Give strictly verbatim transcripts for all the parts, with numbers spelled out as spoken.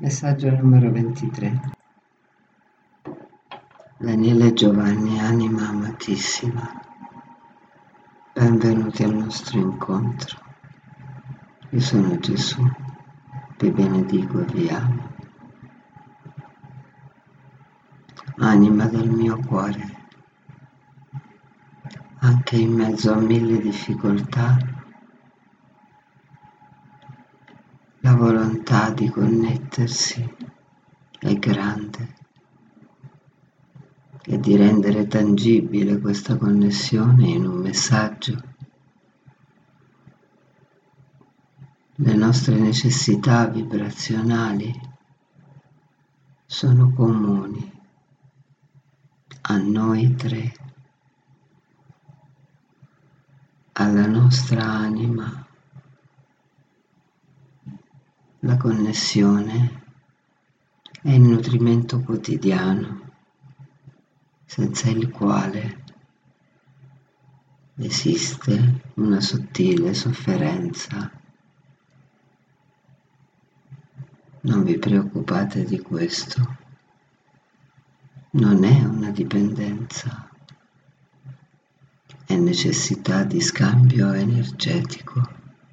Messaggio numero ventitré. Daniele Giovanni, anima amatissima, benvenuti al nostro incontro. Io sono Gesù, vi benedico e vi amo. Anima del mio cuore, anche in mezzo a mille difficoltà, la volontà di connettersi è grande e di rendere tangibile questa connessione in un messaggio. Le nostre necessità vibrazionali sono comuni a noi tre, alla nostra anima. La connessione è il nutrimento quotidiano, senza il quale esiste una sottile sofferenza. Non vi preoccupate di questo, non è una dipendenza, è necessità di scambio energetico.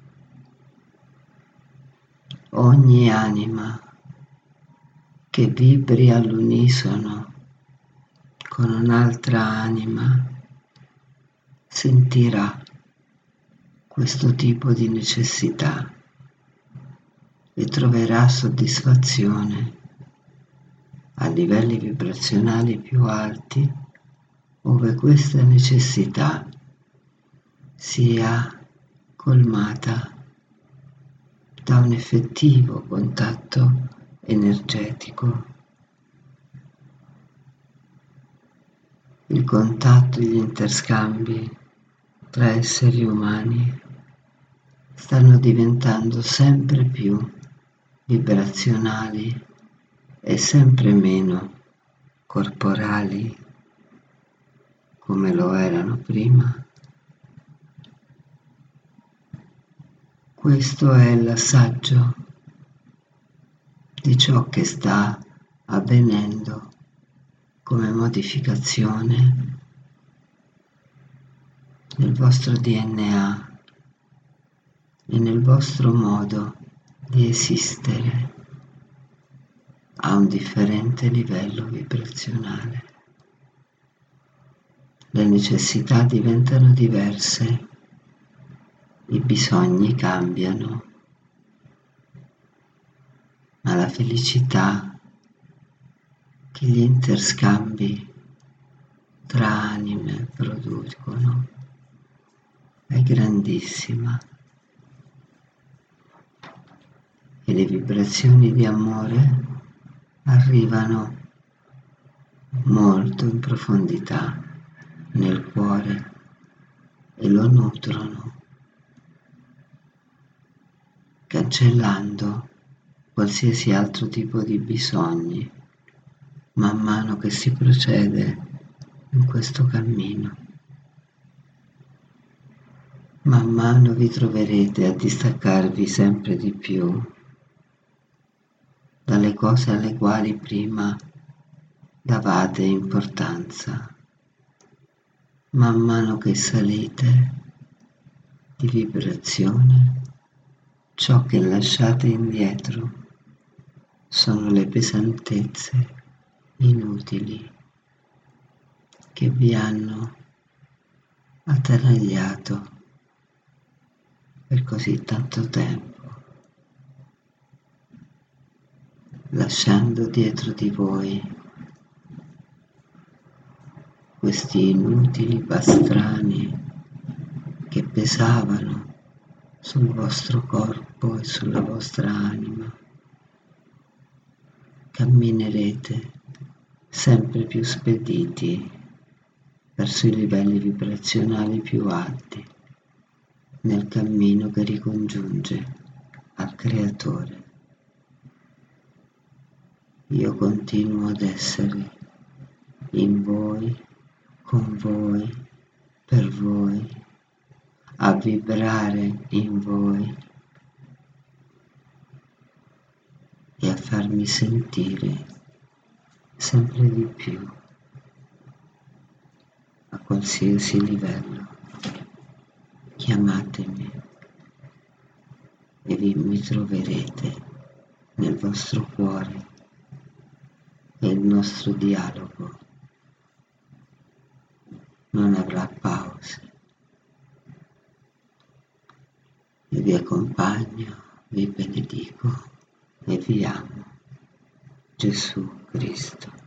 Ogni anima che vibri all'unisono con un'altra anima sentirà questo tipo di necessità e troverà soddisfazione a livelli vibrazionali più alti, ove questa necessità sia colmata da un effettivo contatto energetico. Il contatto e gli interscambi tra esseri umani stanno diventando sempre più vibrazionali e sempre meno corporali come lo erano prima. Questo è l'assaggio di ciò che sta avvenendo come modificazione nel vostro D N A e nel vostro modo di esistere a un differente livello vibrazionale. Le necessità diventano diverse, i bisogni cambiano, ma la felicità che gli interscambi tra anime producono è grandissima e le vibrazioni di amore arrivano molto in profondità nel cuore e lo nutrono, cancellando qualsiasi altro tipo di bisogni man mano che si procede in questo cammino. Man mano vi troverete a distaccarvi sempre di più dalle cose alle quali prima davate importanza. Man mano che salite di vibrazione, ciò che lasciate indietro sono le pesantezze inutili che vi hanno attanagliato per così tanto tempo, lasciando dietro di voi questi inutili pastrani che pesavano sul vostro corpo e sulla vostra anima. Camminerete sempre più spediti verso i livelli vibrazionali più alti nel cammino che ricongiunge al Creatore. Io continuo ad essere in voi, con voi, per voi, a vibrare in voi e a fare farmi sentire sempre di più a qualsiasi livello. Chiamatemi e vi mi troverete nel vostro cuore e il nostro dialogo non avrà pause. E vi accompagno, vi benedico e vi amo. Gesù Cristo.